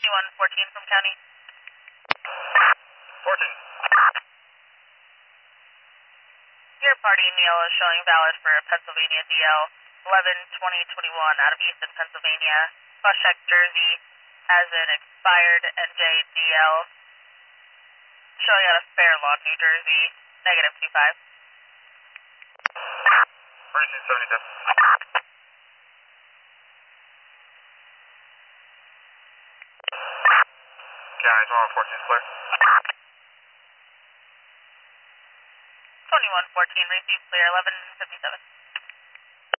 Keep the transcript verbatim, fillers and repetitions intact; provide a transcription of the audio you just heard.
twenty-one fourteen from county. fourteen. Your party meal is showing valid for Pennsylvania D L eleven twenty twenty-one out of Easton, Pennsylvania. Bus check Jersey has an expired N J D L showing out of Fair Lawn, New Jersey, negative two five. Emergency seventy-seven. County twenty-one fourteen clear. twenty-one fourteen, receive clear, eleven fifty-seven.